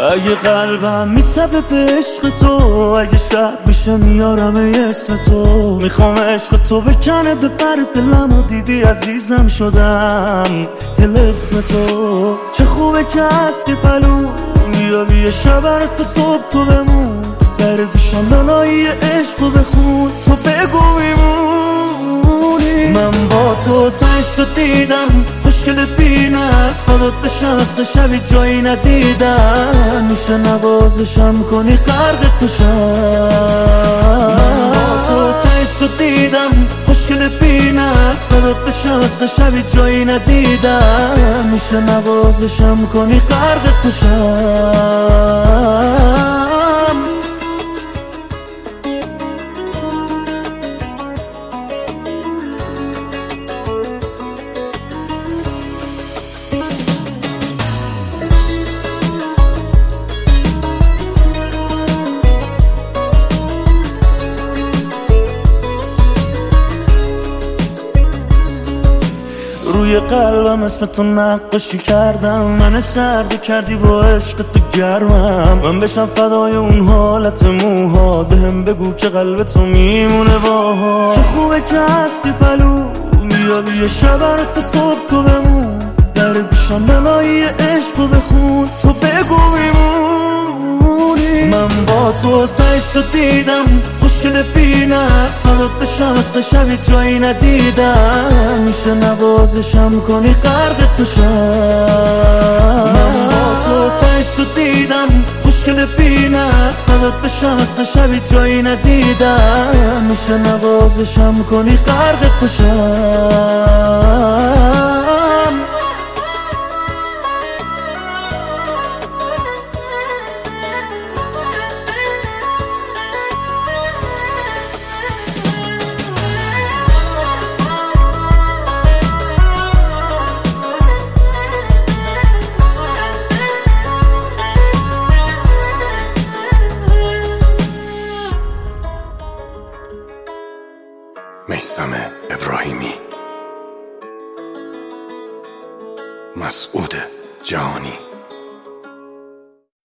اگه قلبم میتبه به عشق تو، اگه شب میشه میارم اسم تو. میخوام عشق تو بکنه به پر دلمو، دیدی عزیزم شدم دل اسم تو. چه خوبه که هستی پلو، بیا یه شب تو صبح تو بمون. در گوشم نانایی عشق رو بخون، تو بگو میمونی. من با تو تشت رو دیدم، خوشگلت بینه سادت بشست شبی جایی ندیدم. میشه نوازشم کنی غرق تو شم. من با تو تشت رو دیدم، خوشگلت بینه سادت بشست شبی جایی ندیدم. میشه نوازشم کنی غرق تو شم. روی قلبم اسم تو نقاشی کردم، من سردی کردی با عشق تو گرمم. من بشم فدای اون حالت موها، بهم بگو که قلب تو میمونه باها. چه خوبه که هستی پلو، بیا شب تو صبح تو بمون. در گوشم نانایی عشق رو بخون، تو بگو میمونی. من با تو تشت رو دیدم، خوشگل بینه سادت بشست شبی جایی ندیدم. میشه نوازشم کنی غرق تو شم. من با تو تشت رو دیدم، خوشگل بینه سادت بشست شبی جایی ندیدم. میشه نوازشم کنی غرق تو شم. میثم ابراهیمی، مسعود جهانی.